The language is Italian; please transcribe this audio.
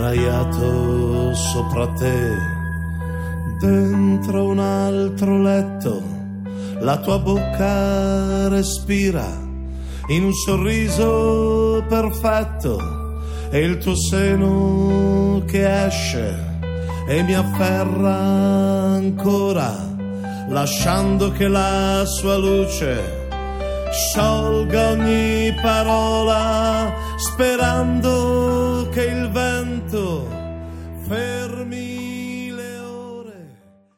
sdraiato sopra te, dentro un altro letto, la tua bocca respira in un sorriso perfetto e il tuo seno che esce e mi afferra ancora, lasciando che la sua luce sciolga ogni parola, sperando che il vento